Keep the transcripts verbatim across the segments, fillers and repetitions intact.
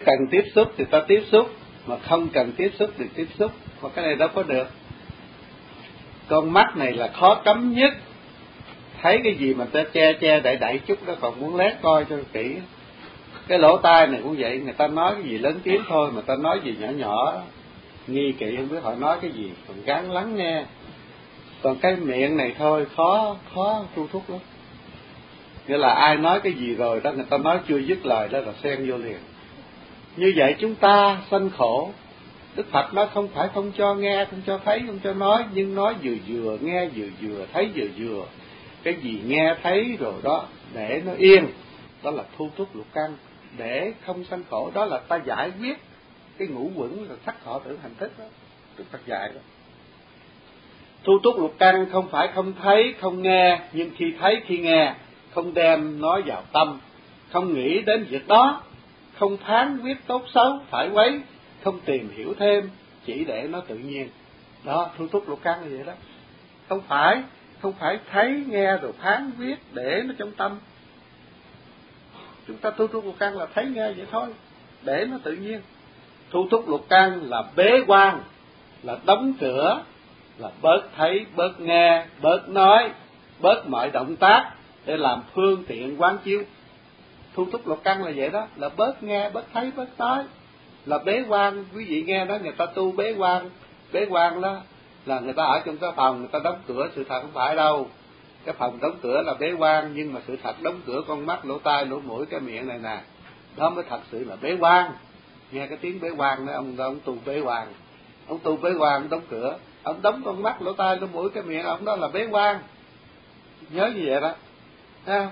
Cần tiếp xúc thì ta tiếp xúc, mà không cần tiếp xúc thì tiếp xúc, mà cái này đâu có được. Con mắt này là khó cấm nhất, thấy cái gì mà ta che che đậy đậy chút đó, còn muốn lét coi cho kỹ. Cái lỗ tai này cũng vậy, người ta nói cái gì lớn tiếng thôi, mà ta nói gì nhỏ nhỏ nghi kỵ không biết họ nói cái gì, còn gắng lắng nghe. Còn cái miệng này thôi khó khó thu thúc lắm. Nghĩa là ai nói cái gì rồi đó, người ta nói chưa dứt lời đó là xen vô liền. Như vậy chúng ta sanh khổ. Đức Phật nói không phải không cho nghe, không cho thấy, không cho nói, nhưng nói vừa vừa, nghe vừa vừa, thấy vừa vừa. Cái gì nghe thấy rồi đó, để nó yên, đó là thu thúc lục căn, để không sanh khổ. Đó là ta giải quyết cái ngũ quẩn là sắc thọ tưởng hành thức đó, Đức Phật dạy đó. Thu thúc lục căn không phải không thấy, không nghe, nhưng khi thấy, khi nghe, không đem nói vào tâm, không nghĩ đến việc đó, không phán quyết tốt xấu, phải quấy, không tìm hiểu thêm, chỉ để nó tự nhiên. Đó, thu thúc lục căn là vậy đó. Không phải, không phải thấy, nghe rồi phán quyết để nó trong tâm. Chúng ta thu thúc lục căn là thấy nghe vậy thôi, để nó tự nhiên. Thu thúc lục căn là bế quan, là đóng cửa, là bớt thấy, bớt nghe, bớt nói, bớt mọi động tác để làm phương tiện quán chiếu. Thu thúc lục căn là vậy đó, là bớt nghe, bớt thấy, bớt nói, là bế quan. Quý vị nghe nói người ta tu bế quan, bế quan đó là người ta ở trong cái phòng, người ta đóng cửa, sự thật không phải đâu. Cái phòng đóng cửa là bế quan, nhưng mà sự thật đóng cửa con mắt, lỗ tai, lỗ mũi, cái miệng này nè, đó mới thật sự là bế quan. Nghe cái tiếng bế quan đó, ông ông tu bế quan, ông tu bế quan, ông đóng cửa, ông đóng con mắt, lỗ tai, lỗ mũi, cái miệng, ông đó là bế quan. Nhớ như vậy đó. Ha?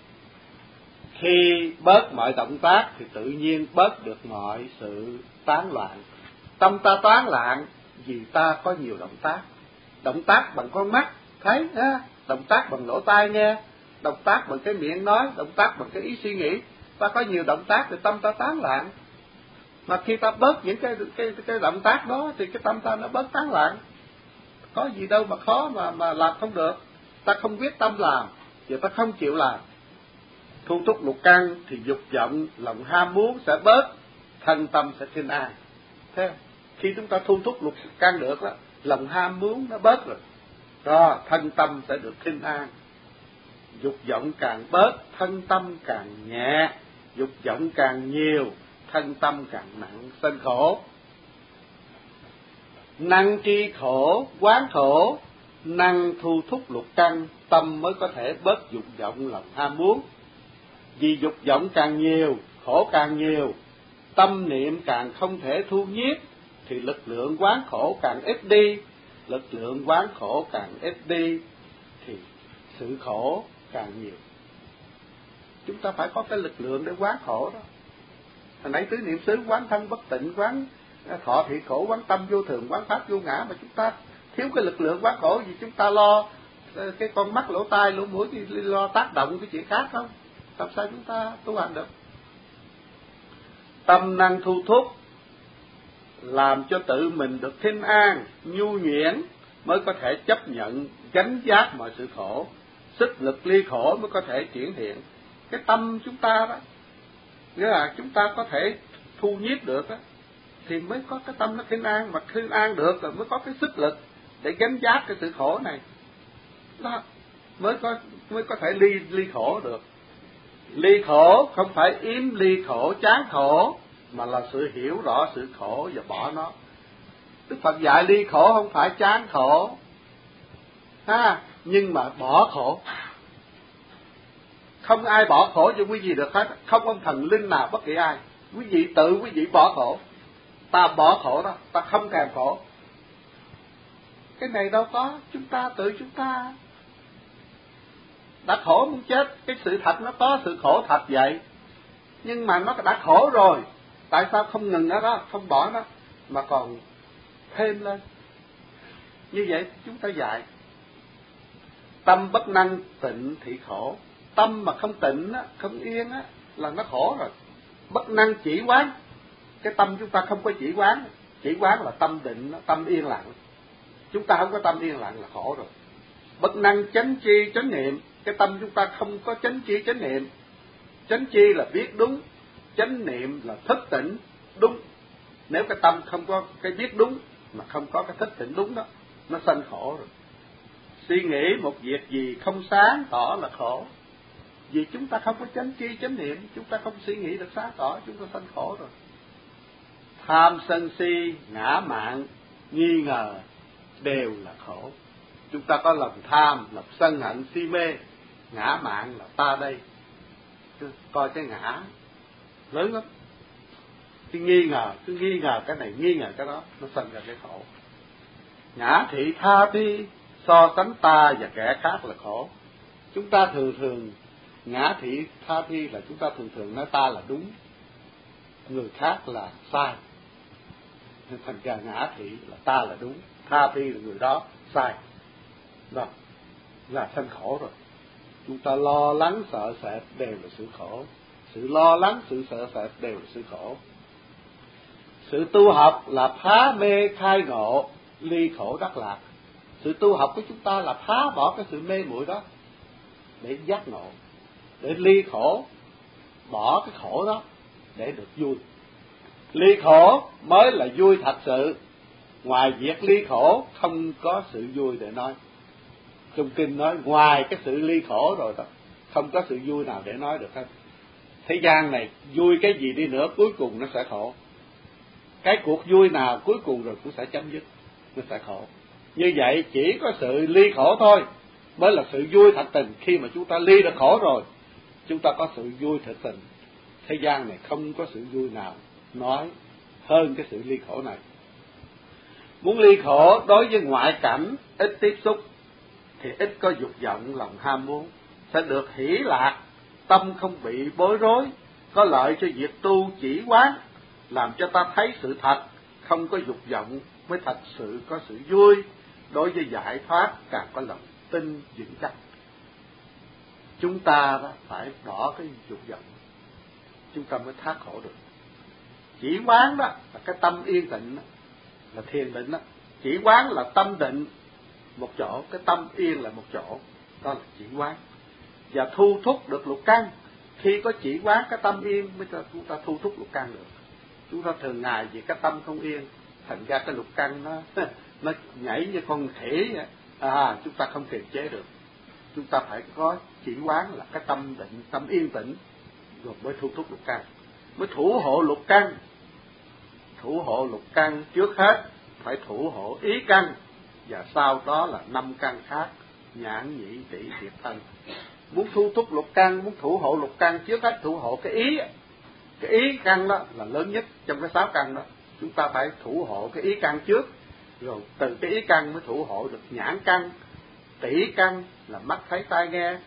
Khi bớt mọi động tác thì tự nhiên bớt được mọi sự tán loạn. Tâm ta tán loạn vì ta có nhiều động tác. Động tác bằng con mắt thấy, ha? Động tác bằng lỗ tai nghe, động tác bằng cái miệng nói, động tác bằng cái ý suy nghĩ. Ta có nhiều động tác thì tâm ta tán loạn. Mà khi ta bớt những cái cái cái động tác đó thì cái tâm ta nó bớt tán loạn. Có gì đâu mà khó mà mà làm không được. Ta không quyết tâm làm, giờ ta không chịu làm. Thu thúc lục căn thì dục vọng, lòng ham muốn sẽ bớt, thân tâm sẽ thiên an. Thế khi chúng ta thu thúc lục căn được đó, lòng ham muốn nó bớt rồi, rồi thân tâm sẽ được thiên an. Dục vọng càng bớt, thân tâm càng nhẹ. Dục vọng càng nhiều, thân tâm càng nặng, sanh khổ. Năng tri khổ, quán khổ, năng thu thúc lục căn, tâm mới có thể bớt dục vọng, lòng ham muốn. Vì dục vọng càng nhiều, khổ càng nhiều, tâm niệm càng không thể thu nhiếp, thì lực lượng quán khổ càng ít đi. Lực lượng quán khổ càng ít đi thì sự khổ càng nhiều. Chúng ta phải có cái lực lượng để quán khổ đó. Hồi nãy tứ niệm xứ quán thân bất tịnh, quán thọ thị khổ, quán tâm vô thường, quán pháp vô ngã, mà chúng ta thiếu cái lực lượng quán khổ, vì chúng ta lo cái con mắt, lỗ tai, lỗ mũi, lo tác động cái chuyện khác không? Làm sao chúng ta tu hành được? Tâm năng thu thúc làm cho tự mình được thiên an, nhu nhuyễn, mới có thể chấp nhận gánh vác mọi sự khổ. Sức lực ly khổ mới có thể triển hiện. Cái tâm chúng ta đó, nghĩa là chúng ta có thể thu nhiếp được đó, thì mới có cái tâm nó thiên an. Mà thiên an được rồi mới có cái sức lực để gánh vác cái sự khổ này đó, mới có mới có thể ly ly khổ được. Ly khổ không phải yếm ly khổ, chán khổ, mà là sự hiểu rõ sự khổ và bỏ nó. Đức Phật dạy ly khổ không phải chán khổ, ha, nhưng mà bỏ khổ. Không ai bỏ khổ cho quý vị được hết, không ông thần linh nào bất kỳ ai. Quý vị tự quý vị bỏ khổ. Ta bỏ khổ đó, ta không kèm khổ. Cái này đâu có, chúng ta tự chúng ta đã khổ muốn chết. Cái sự thật nó có sự khổ thật vậy, nhưng mà nó đã khổ rồi, tại sao không ngừng ở đó, không bỏ nó, mà còn thêm lên? Như vậy chúng ta dạy tâm bất năng tịnh thị khổ. Tâm mà không tịnh á, không yên á, là nó khổ rồi. Bất năng chỉ quán, cái tâm chúng ta không có chỉ quán. Chỉ quán là tâm định, tâm yên lặng. Chúng ta không có tâm yên lặng là khổ rồi. Bất năng chánh tri chánh niệm, cái tâm chúng ta không có chánh tri chánh niệm. Chánh tri là biết đúng, chánh niệm là thức tỉnh đúng. Nếu cái tâm không có cái biết đúng mà không có cái thức tỉnh đúng đó, nó sanh khổ rồi. Suy nghĩ một việc gì không sáng tỏ là khổ. Vì chúng ta không có chánh tri chánh niệm, chúng ta không suy nghĩ được sáng tỏ, chúng ta sanh khổ rồi. Tham sân si, ngã mạn, nghi ngờ đều là khổ. Chúng ta có lòng tham, lòng sân hận, si mê, ngã mạn là ta đây. Coi cái ngã lớn lắm. Cái nghi ngờ, cứ nghi ngờ cái này, nghi ngờ cái đó, nó sanh ra cái khổ. Ngã thị tha thi, so sánh ta và kẻ khác là khổ. Chúng ta thường thường ngã thị tha thi là chúng ta thường thường nói ta là đúng, người khác là sai. Thành ra ngã thị là ta là đúng, tha thi là người đó sai. Đó là sanh khổ rồi. Chúng ta lo lắng sợ sệt đều là sự khổ. Sự lo lắng, sự sợ sệt đều là sự khổ. Sự tu học là phá mê khai ngộ, ly khổ đắc lạc. Sự tu học của chúng ta là phá bỏ cái sự mê muội đó để giác ngộ, để ly khổ, bỏ cái khổ đó để được vui. Ly khổ mới là vui thật sự. Ngoài việc ly khổ không có sự vui để nói. Trong kinh nói ngoài cái sự ly khổ rồi đó, không có sự vui nào để nói được hết. Thế gian này vui cái gì đi nữa cuối cùng nó sẽ khổ. Cái cuộc vui nào cuối cùng rồi cũng sẽ chấm dứt, nó sẽ khổ. Như vậy chỉ có sự ly khổ thôi mới là sự vui thật tình. Khi mà chúng ta ly được khổ rồi, chúng ta có sự vui thật tình. Thế gian này không có sự vui nào nói hơn cái sự ly khổ này. Muốn ly khổ đối với ngoại cảnh ít tiếp xúc thì ít có dục vọng lòng ham muốn, sẽ được hỷ lạc, tâm không bị bối rối, có lợi cho việc tu chỉ quán, làm cho ta thấy sự thật, không có dục vọng mới thật sự có sự vui. Đối với giải thoát càng có lòng tin vững chắc. Chúng ta đó phải bỏ cái dục vọng, chúng ta mới thoát khổ được. Chỉ quán đó là cái tâm yên tĩnh đó, là thiền định đó. Chỉ quán là tâm định một chỗ, cái tâm yên là một chỗ, đó là chỉ quán. Và thu thúc được lục căn. Khi có chỉ quán cái tâm yên mới cho chúng ta thu thúc lục căn được. Chúng ta thường ngày vì cái tâm không yên, thành ra cái lục căn nó nó nhảy như con khỉ vậy. À, chúng ta không kiềm chế được. Chúng ta phải có chỉ quán là cái tâm định, tâm yên tĩnh, rồi mới thu thúc lục căn, mới thủ hộ lục căn. Thủ hộ lục căn trước hết phải thủ hộ ý căn, và sau đó là năm căn khác, nhãn nhĩ tỷ thiệt thân. Muốn thu thúc lục căn, muốn thủ hộ lục căn, trước hết thủ hộ cái ý. Cái ý căn đó là lớn nhất trong cái sáu căn đó. Chúng ta phải thủ hộ cái ý căn trước, rồi từ cái ý căn mới thủ hộ được nhãn căn. Tỷ căn là mắt thấy tai nghe,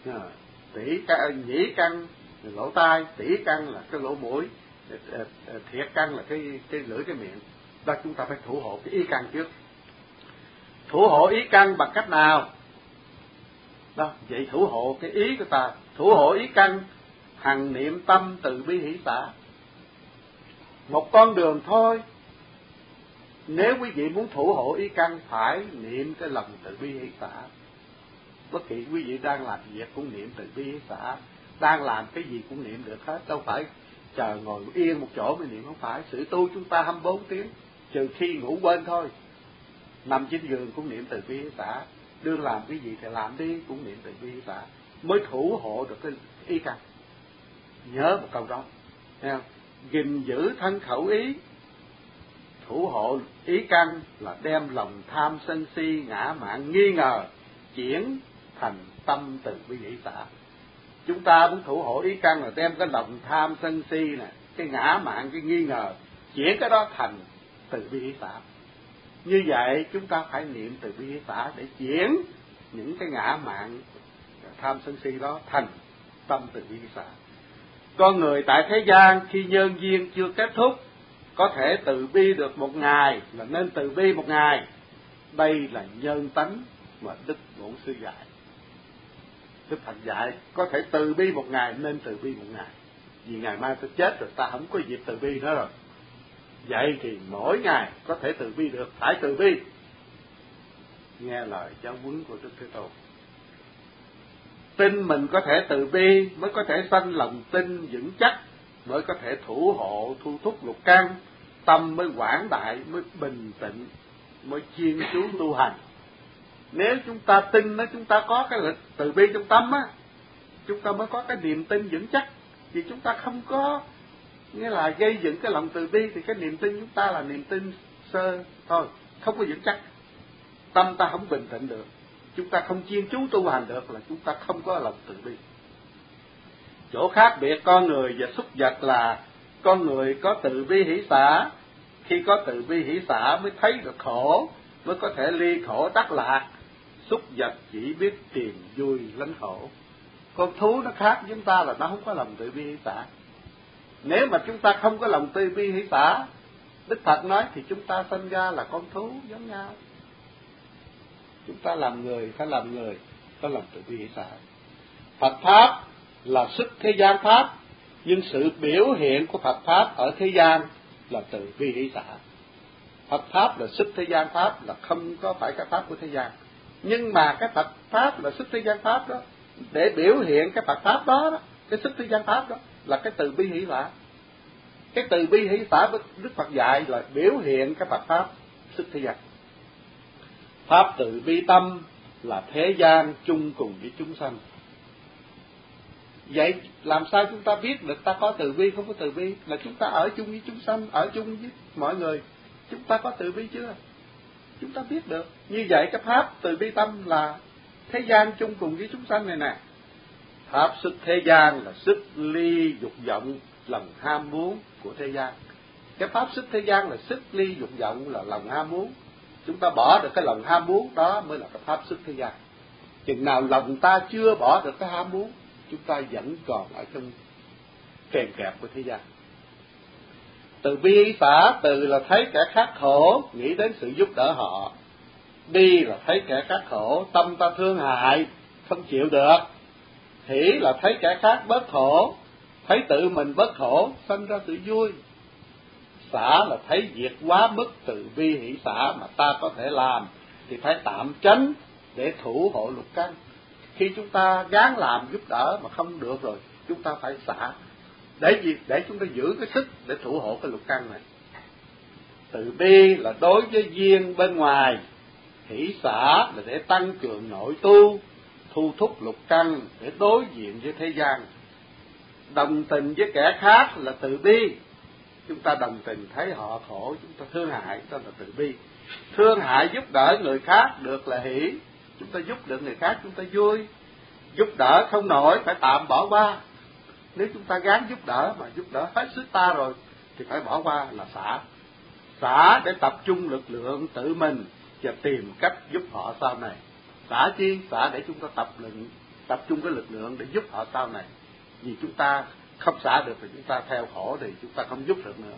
tỷ căn, nhĩ căn là lỗ tai, tỷ căn là cái lỗ mũi, thiệt căn là cái cái lưỡi cái miệng. Đó chúng ta phải thủ hộ cái ý căn trước. Thủ hộ ý căn bằng cách nào? Đó, vậy thủ hộ cái ý của ta, thủ hộ ý căn hằng niệm tâm từ bi hỷ xả. Một con đường thôi. Nếu quý vị muốn thủ hộ ý căn phải niệm cái lòng từ bi hỷ xả. Bất kỳ quý vị đang làm việc cũng niệm từ bi hỷ xả, đang làm cái gì cũng niệm được hết, đâu phải chờ ngồi yên một chỗ mới niệm, không phải. Sự tu chúng ta hai mươi bốn tiếng, trừ khi ngủ quên thôi. Nằm trên giường cũng niệm từ bi hỷ xả, đương làm cái gì thì làm đi cũng niệm từ bi hỷ xả, mới thủ hộ được cái ý căn. Nhớ một câu đó, thấy không? Gìn giữ thân khẩu ý. Thủ hộ ý căn là đem lòng tham sân si ngã mạn nghi ngờ chuyển thành tâm từ bi hỷ xả. Chúng ta muốn thủ hộ ý căn là đem cái lòng tham sân si nè, cái ngã mạn, cái nghi ngờ, chuyển cái đó thành từ bi hỷ xả. Như vậy chúng ta phải niệm từ bi hỷ xả để chuyển những cái ngã mạn tham sân si đó thành tâm từ bi hỷ xả. Con người tại thế gian khi nhân duyên chưa kết thúc, có thể từ bi được một ngày là nên từ bi một ngày. Đây là nhân tánh mà Đức Bổn Sư dạy. Đức Phật dạy có thể từ bi một ngày nên từ bi một ngày. Vì ngày mai tôi chết rồi, ta không có dịp từ bi nữa rồi. Vậy thì mỗi ngày có thể từ bi được, phải từ bi. Nghe lời giáo huấn của Đức Thế Tôn. Tin mình có thể từ bi mới có thể sanh lòng tin vững chắc, mới có thể thủ hộ thu thúc lục căn, tâm mới quảng đại, mới bình tĩnh, mới chuyên chú tu hành. Nếu chúng ta tin đó, chúng ta có cái lực từ bi trong tâm á, chúng ta mới có cái niềm tin vững chắc. Vì chúng ta không có nghĩa là gây dựng cái lòng từ bi thì cái niềm tin chúng ta là niềm tin sơ thôi, không có vững chắc. Tâm ta không bình tĩnh được, chúng ta không chuyên chú tu hành được là chúng ta không có lòng từ bi. Chỗ khác biệt con người và súc vật là con người có từ bi hỷ xả. Khi có từ bi hỷ xả mới thấy được khổ, mới có thể ly khổ đắc lạc. Súc vật chỉ biết tìm vui lánh khổ. Con thú nó khác với chúng ta là nó không có lòng từ bi hỷ xả. Nếu mà chúng ta không có lòng từ bi hỷ xả, Đức Phật nói thì chúng ta sinh ra là con thú giống nhau. Chúng ta làm người phải làm người có lòng từ bi hỷ xả. Phật pháp là xuất thế gian pháp, nhưng sự biểu hiện của Phật pháp ở thế gian là từ bi hỷ xả. Phật pháp là xuất thế gian pháp, là không có phải cái pháp của thế gian. Nhưng mà cái Phật pháp là xuất thế gian pháp đó, để biểu hiện cái Phật pháp đó, đó cái xuất thế gian pháp đó là cái từ bi hỷ xả. Cái từ bi hỷ xả Đức Phật dạy là biểu hiện cái Phật pháp xuất thế gian. Pháp từ bi tâm là thế gian chung cùng với chúng sanh. Vậy làm sao chúng ta biết được ta có từ bi không có từ bi? Là chúng ta ở chung với chúng sanh, ở chung với mọi người, chúng ta có từ bi chưa? Chúng ta biết được. Như vậy cái pháp từ bi tâm là thế gian chung cùng với chúng sanh này nè. Pháp xuất thế gian là xuất ly dục vọng, lòng ham muốn của thế gian. Cái pháp xuất thế gian là xuất ly dục vọng, là lòng ham muốn. Chúng ta bỏ được cái lòng ham muốn đó mới là cái pháp xuất thế gian. Chừng nào lòng ta chưa bỏ được cái ham muốn, chúng ta vẫn còn ở trong kèm kẹp của thế gian. Từ bi hỷ xả, từ là thấy kẻ khác khổ, nghĩ đến sự giúp đỡ họ. Bi là thấy kẻ khác khổ, tâm ta thương hại, không chịu được. Hỷ là thấy kẻ khác bớt khổ, thấy tự mình bớt khổ, sanh ra sự vui. Xả là thấy việc quá mức từ bi hỷ xả mà ta có thể làm thì phải tạm tránh để thủ hộ lục căn. Khi chúng ta gắng làm giúp đỡ mà không được rồi, chúng ta phải xả. Để gì? Để chúng ta giữ cái sức để thủ hộ cái lục căn này. Từ bi là đối với duyên bên ngoài, hỷ xả là để tăng cường nội tu, thu thúc lục căn để đối diện với thế gian. Đồng tình với kẻ khác là từ bi. Chúng ta đồng tình thấy họ khổ, chúng ta thương hại, đó là từ bi. Thương hại giúp đỡ người khác được là hỷ. Chúng ta giúp được người khác, chúng ta vui. Giúp đỡ không nổi, phải tạm bỏ qua. Nếu chúng ta gắng giúp đỡ mà giúp đỡ hết sức ta rồi thì phải bỏ qua là xả. Xả để tập trung lực lượng tự mình và tìm cách giúp họ sau này. Xả chi? Xả để chúng ta tập lượng, tập trung cái lực lượng để giúp họ sau này. Vì chúng ta không xả được thì chúng ta theo khổ thì chúng ta không giúp được nữa.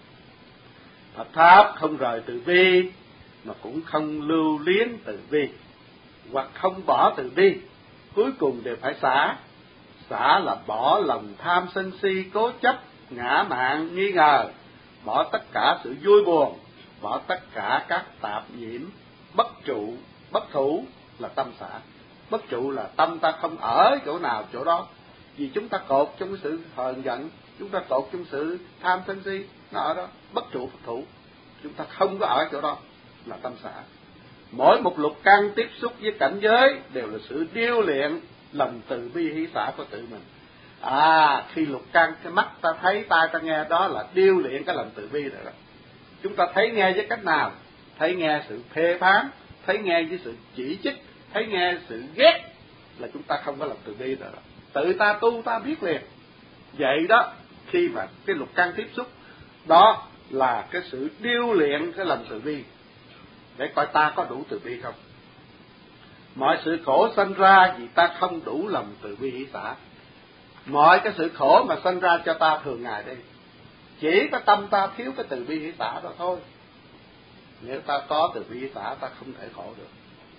Phật pháp không rời từ bi mà cũng không lưu luyến từ bi, hoặc không bỏ từ bi, cuối cùng đều phải xả. Xả là bỏ lòng tham sân si, cố chấp, ngã mạn, nghi ngờ, bỏ tất cả sự vui buồn, bỏ tất cả các tạp nhiễm, bất trụ, bất thủ là tâm xả. Bất trụ là tâm ta không ở chỗ nào chỗ đó. Vì chúng ta cột trong cái sự hờn giận, chúng ta cột trong sự tham sân si, nó ở đó, bất trụ bất thủ. Chúng ta không có ở chỗ đó là tâm xả. Mỗi một lục căn tiếp xúc với cảnh giới đều là sự điêu luyện lòng từ bi hỷ xả của tự mình. À, khi lục căn, cái mắt ta thấy, tai ta nghe, đó là điêu luyện cái lòng từ bi rồi đó. Chúng ta thấy nghe với cách nào? Thấy nghe sự phê phán, thấy nghe với sự chỉ trích, thấy nghe sự ghét là chúng ta không có lòng từ bi rồi đó. Tự ta tu ta biết liền. Vậy đó, khi mà cái lục căn tiếp xúc, đó là cái sự điêu luyện cái lòng từ bi, để coi ta có đủ từ bi không. Mọi sự khổ sanh ra vì ta không đủ lòng từ bi hỷ xả. Mọi cái sự khổ mà sanh ra cho ta thường ngày đây, chỉ có tâm ta thiếu cái từ bi hỷ xả đó thôi. Nếu ta có từ bi hỷ xả, ta không thể khổ được.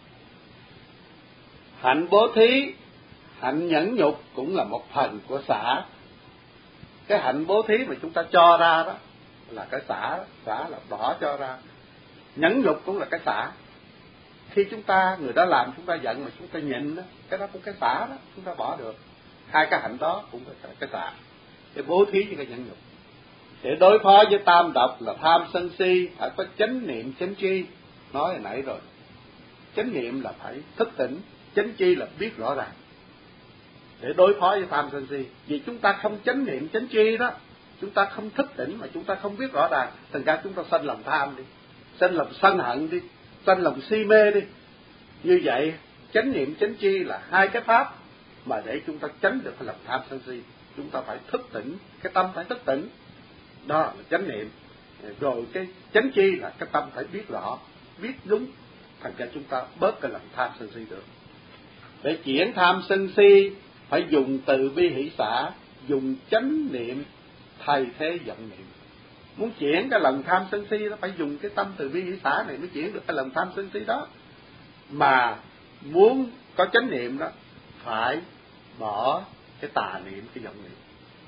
Hạnh bố thí, hạnh nhẫn nhục cũng là một phần của xả. Cái hạnh bố thí mà chúng ta cho ra đó là cái xả, xả là bỏ cho ra. Nhẫn nhục cũng là cái xả. Khi chúng ta, người đó làm chúng ta giận mà chúng ta nhịn đó, cái đó cũng cái xả đó, chúng ta bỏ được. Hai cái hạnh đó cũng là cái xả. cái bố thí với cái nhẫn nhục. Để đối phó với tam độc là tham sân si, phải có chánh niệm chánh tri. Nói hồi nãy rồi, chánh niệm là phải thức tỉnh, chánh tri là biết rõ ràng. Để đối phó với tham sân si, vì chúng ta không chánh niệm chánh tri đó, chúng ta không thức tỉnh mà chúng ta không biết rõ ràng, thành ra chúng ta sanh lòng tham đi, sanh lòng sân hận đi, sanh lòng si mê đi. Như vậy chánh niệm chánh tri là hai cái pháp mà để chúng ta tránh được cái lòng tham sân si. Chúng ta phải thức tỉnh, cái tâm phải thức tỉnh, đó là chánh niệm. Rồi cái chánh tri là cái tâm phải biết rõ, biết đúng, thành ra chúng ta bớt cái lòng tham sân si được. Để chuyển tham sân si phải dùng từ bi hỷ xả, dùng chánh niệm thay thế vọng niệm. Muốn chuyển cái lòng tham sân si nó phải dùng cái tâm từ bi hỷ xả này mới chuyển được cái lòng tham sân si đó. Mà muốn có chánh niệm đó phải bỏ cái tà niệm, cái vọng niệm.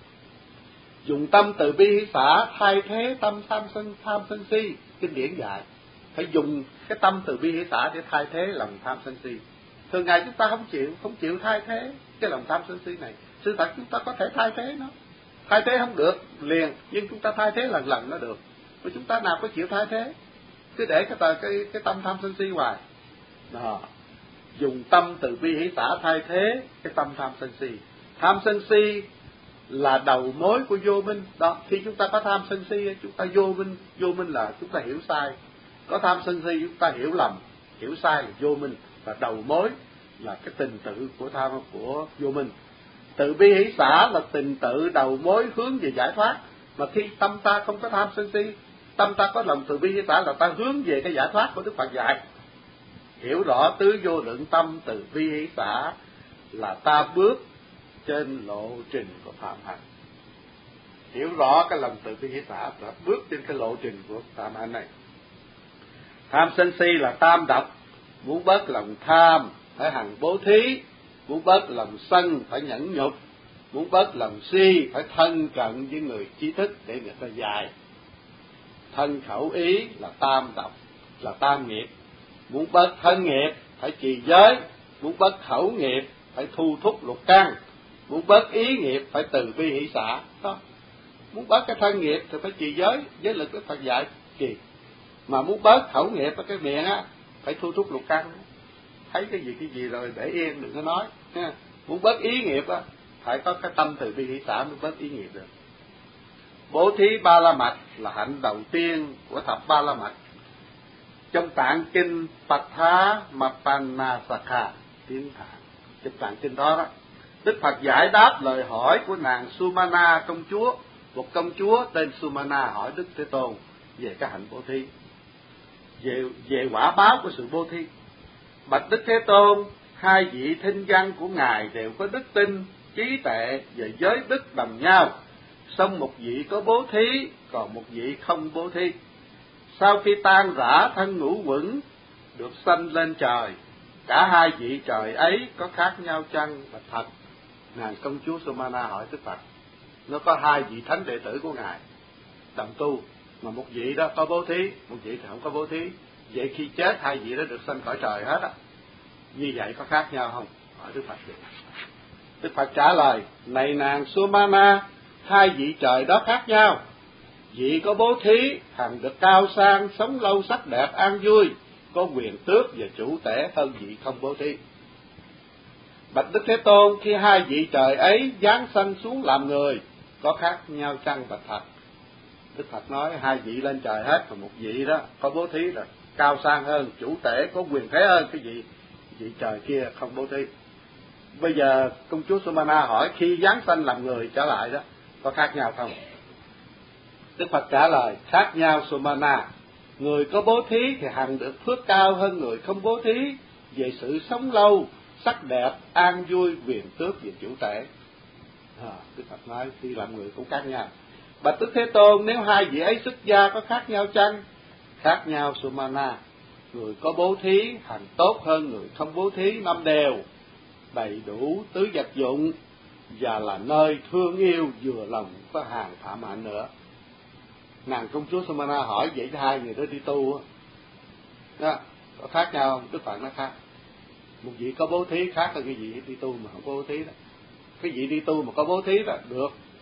Dùng tâm từ bi hỷ xả thay thế tâm tham sân tham sân si. Kinh điển dạy phải dùng cái tâm từ bi hỷ xả để thay thế lòng tham sân si. Thường ngày chúng ta không chịu, không chịu thay thế cái lòng tham sân si này. Sự thật chúng ta có thể thay thế nó, thay thế không được liền, nhưng chúng ta thay thế lần lần nó được. Mà chúng ta nào có chịu thay thế, cứ để cái tờ cái cái tâm tham sân si hoài. Đó. Dùng tâm từ bi hỷ xả thay thế cái tâm tham sân si. Tham sân si là đầu mối của vô minh. Đó, khi chúng ta có tham sân si, chúng ta vô minh. Vô minh là chúng ta hiểu sai. Có tham sân si chúng ta hiểu lầm, hiểu sai là vô minh. Và đầu mối là cái tình tự của tham của vô minh. Từ bi hỷ xả là tình tự đầu mối hướng về giải thoát. Mà khi tâm ta không có tham sân si, tâm ta có lòng từ bi hỷ xả là ta hướng về cái giải thoát của Đức Phật dạy. Hiểu rõ tứ vô lượng tâm từ bi hỷ xả là ta bước trên lộ trình của phạm hạnh. Hiểu rõ cái lòng từ bi hỷ xả là bước trên cái lộ trình của phạm hạnh này. Tham sân si là tam độc. Muốn bớt lòng tham phải hằng bố thí, muốn bớt lòng sân phải nhẫn nhục, muốn bớt lòng si phải thân cận với người trí thức để người ta dạy. Thân khẩu ý là tam độc, là tam nghiệp. Muốn bớt thân nghiệp phải trì giới, muốn bớt khẩu nghiệp phải thu thúc lục căn, muốn bớt ý nghiệp phải từ bi hỷ xả. Đó. Muốn bớt cái thân nghiệp thì phải trì giới, giới lực Đức Phật dạy trì. Mà muốn bớt khẩu nghiệp ở cái miệng á phải thu thúc lục căn. Thấy cái gì cái gì rồi để yên đừng có nói. Ha. Muốn bớt ý nghiệp á phải có cái tâm từ bi hỷ xả mới bớt ý nghiệp được. Bố thí ba la mật là hạnh đầu tiên của thập ba la mật. Trong tạng kinh Patha Mapanasakha, tiếng Hán, trong tạng kinh đó đó, Đức Phật giải đáp lời hỏi của nàng Sumana công chúa. Một công chúa tên Sumana hỏi Đức Thế Tôn về cái hạnh bố thí, về về quả báo của sự bố thí. Bạch Đức Thế Tôn, hai vị thinh văn của ngài đều có đức tin, trí tuệ và giới đức đồng nhau. Song một vị có bố thí, còn một vị không bố thí. Sau khi tan rã thân ngũ quẩn, được sanh lên trời. Cả hai vị trời ấy có khác nhau chăng? Bạch thật. Nàng công chúa Sumana hỏi Đức Phật. Nó có hai vị thánh đệ tử của ngài đồng tu, mà một vị đó có bố thí, một vị thì không có bố thí. Vậy khi chết hai vị đó được sanh cõi trời hết á. Như vậy có khác nhau không? Hỏi Đức Phật vậy. Đức Phật trả lời: này nàng Sumana, hai vị trời đó khác nhau. Vị có bố thí hằng được cao sang, sống lâu sắc đẹp an vui, có quyền tước và chủ tể hơn vị không bố thí. Bạch Đức Thế Tôn, khi hai vị trời ấy giáng sanh xuống làm người, có khác nhau chăng? Bạch thật. Đức Phật nói hai vị lên trời hết, mà một vị đó có bố thí rồi cao sang hơn, chủ tể có quyền thế hơn cái vị vị trời kia không bố thí. Bây giờ công chúa Sumana hỏi khi giáng sanh làm người trở lại đó có khác nhau không? Đức Phật trả lời: khác nhau Sumana. Người có bố thí thì hằng được phước cao hơn người không bố thí về sự sống lâu, sắc đẹp, an vui, quyền tước và chủ tể. À, Đức Phật nói khi làm người cũng khác nhau. Bạch Đức Thế Tôn, nếu hai vị ấy xuất gia có khác nhau chăng? Khác nhau Sumana. Người có bố thí hằng tốt hơn người không bố thí năm đều, đầy đủ tứ vật dụng và là nơi thương yêu vừa lòng, có hàng phạm hạnh nữa. Nàng công chúa Sumana hỏi vậy cho hai người đó đi tu đó, có khác nhau không? Đức Phật nó khác. Một vị có bố thí khác hơn cái vị đi tu mà không có bố thí đó. Cái vị đi tu mà có bố thí đó được,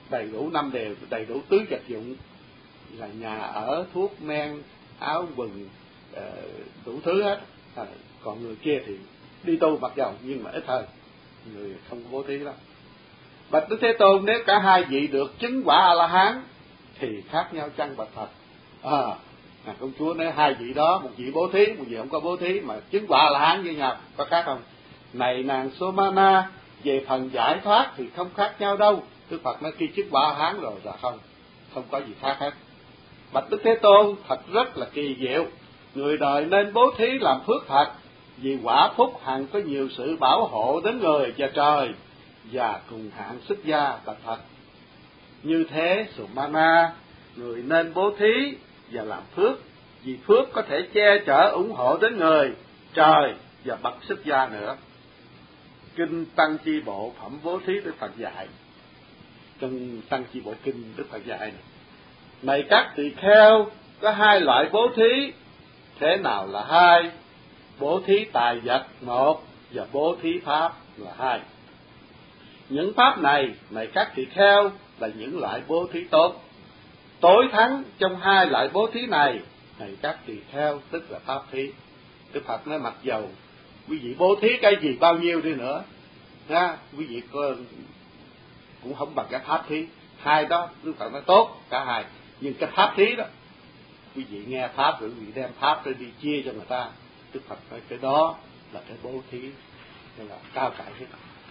đầy đủ năm điều, đầy đủ tứ vật dụng, là nhà ở, thuốc men, áo quần, đủ thứ hết. À, còn người kia thì đi tu mặc dầu nhưng mà ít hơn, người không có bố thí lắm. Bạch Đức Thế Tôn, nếu cả hai vị được chứng quả A La Hán thì khác nhau chăng bạch Phật? À, à công chúa nói hai vị đó, một vị bố thí, một vị không có bố thí mà chứng quả A La Hán với nhau có khác không? Này nàng Somana, về phần giải thoát thì không khác nhau đâu. Đức Phật nói khi chứng quả A La Hán rồi là không, không có gì khác hết. Bạch Đức Thế Tôn, thật rất là kỳ diệu, người đời nên bố thí làm phước thật, vì quả phúc hằng có nhiều sự bảo hộ đến người và trời, và cùng hạng xuất gia bạch Phật. Như thế Somana, người nên bố thí và làm phước, vì phước có thể che chở ủng hộ đến người, trời và bậc xuất gia nữa. Kinh Tăng Chi Bộ Phẩm Bố Thí Đức Phật dạy, trong Tăng Chi Bộ Kinh Đức Phật dạy này: này các tỳ kheo, có hai loại bố thí. Thế nào là hai? Bố thí tài vật một, và bố thí pháp là hai. Những pháp này, này các tỳ kheo, là những loại bố thí tốt. Tối thắng trong hai loại bố thí này, này các tỳ kheo, tức là pháp thí. Đức Phật nói mặc dầu quý vị bố thí cái gì bao nhiêu đi nữa, ha, quý vị có, cũng không bằng cái pháp thí. Hai đó Đức Phật nói tốt cả hai, nhưng cái pháp thí đó, quý vị nghe pháp rồi quý vị đem pháp rồi đi chia cho người ta, Đức Phật nói cái đó là cái bố thí, nên là cao cả hết.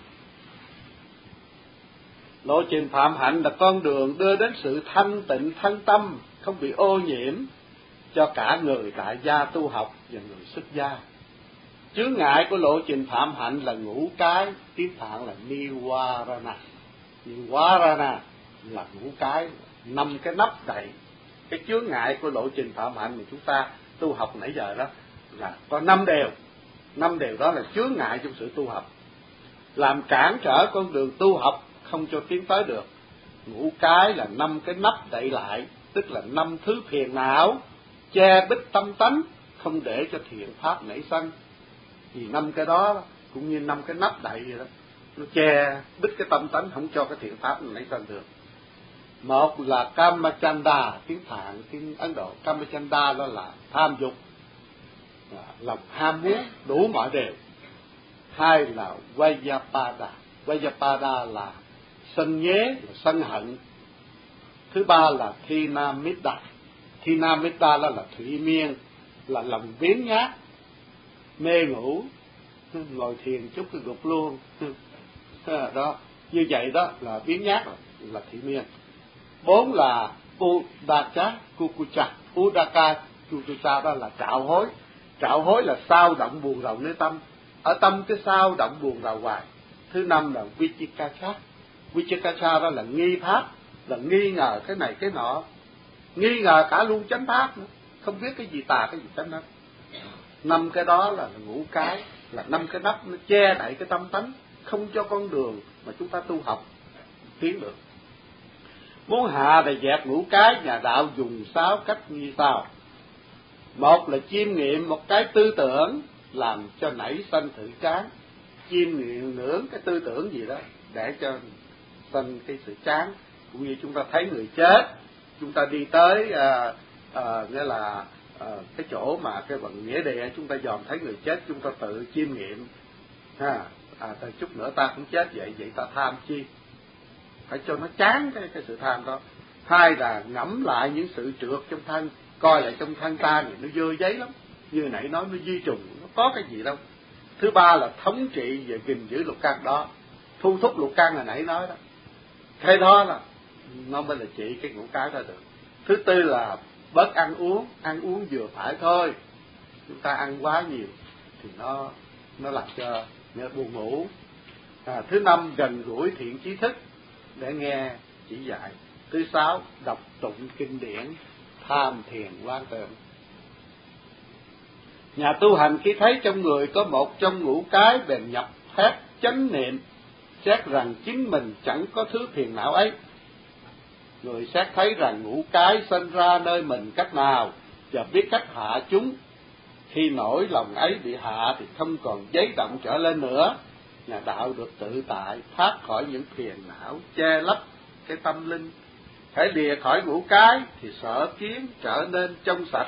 Lộ trình phạm hạnh là con đường đưa đến sự thanh tịnh thân tâm, không bị ô nhiễm, cho cả người tại gia tu học và người xuất gia. Chướng ngại của lộ trình phạm hạnh là ngũ cái, tiếng Phạn là Niwarana. Niwarana là ngũ cái, năm cái nắp đậy. Cái chướng ngại của lộ trình phạm hạnh mà chúng ta tu học nãy giờ đó là có năm điều. Năm điều đó là chướng ngại trong sự tu học, làm cản trở con đường tu học, không cho tiến tới được. Ngũ cái là năm cái nắp đậy lại, tức là năm thứ phiền não che bích tâm tánh, không để cho thiện pháp nảy sanh. Vì năm cái đó cũng như năm cái nắp đậy vậy đó, nó che bích cái tâm tánh, không cho cái thiện pháp nảy sanh được. Một là Kamachanda, tiếng Phạn, tiếng Ấn Độ. Kamachanda đó là tham dục, lòng ham muốn đủ mọi điều. Hai là Vyapada. Vyapada là sân nhế, là sân hận. Thứ ba là Thinamita. Thinamita đó là thủy miên, là lòng biếng nhác, mê ngủ, ngồi thiền chút cái gục luôn. Đó, như vậy đó là biếng nhác, là thủy miên. Bốn là Udaka Kukucha. Udaka Kukucha đó là trạo hối. Trạo hối là sao động buồn rầu nơi tâm, ở tâm cái sao động buồn rầu hoài. Thứ năm là Vichikasa. Vichikasa đó là nghi pháp, là nghi ngờ cái này cái nọ, nghi ngờ cả luôn chánh pháp nữa, không biết cái gì tà cái gì chánh hết. Năm cái đó là ngũ cái, là năm cái nắp nó che đậy cái tâm tánh, không cho con đường mà chúng ta tu học tiến được. Muốn hạ để dẹp ngũ cái, nhà đạo dùng sáu cách như sau. Một là chiêm nghiệm một cái tư tưởng làm cho nảy sanh thử chán. Chiêm nghiệm nướng cái tư tưởng gì đó để cho sanh cái sự chán. Cũng như chúng ta thấy người chết, chúng ta đi tới à, à, nghĩa là à, cái chỗ mà cái bằng nghĩa địa, chúng ta dòm thấy người chết, chúng ta tự chiêm nghiệm ha, à, từ chút nữa ta cũng chết vậy, vậy ta tham chi, phải cho nó chán cái, cái sự tham đó. Hai là ngẫm lại những sự trượt trong thân, coi lại trong thân ta thì nó dơ giấy lắm, như nãy nói nó di trùng, nó có cái gì đâu. Thứ ba là thống trị và gìn giữ lục căn đó, thu thúc lục căn là nãy nói đó, cái đó là nó mới là trị cái ngũ cái đó được. Thứ tư là bớt ăn uống, ăn uống vừa phải thôi. Chúng ta ăn quá nhiều thì nó nó làm cho nó buồn ngủ. À, thứ năm gần gũi thiện trí thức để nghe chỉ dạy. Thứ sáu đọc tụng kinh điển, tham thiền quan tưởng. Nhà tu hành khi thấy trong người có một trong ngũ cái bèn nhập phép chánh niệm, xét rằng chính mình chẳng có thứ phiền não ấy. Người xét thấy rằng ngũ cái sinh ra nơi mình cách nào và biết cách hạ chúng. Khi nỗi lòng ấy bị hạ thì không còn giấy động trở lên nữa. Nhà đạo được tự tại thoát khỏi những phiền não che lấp cái tâm linh. Phải lìa khỏi ngũ cái thì sở kiến trở nên trong sạch.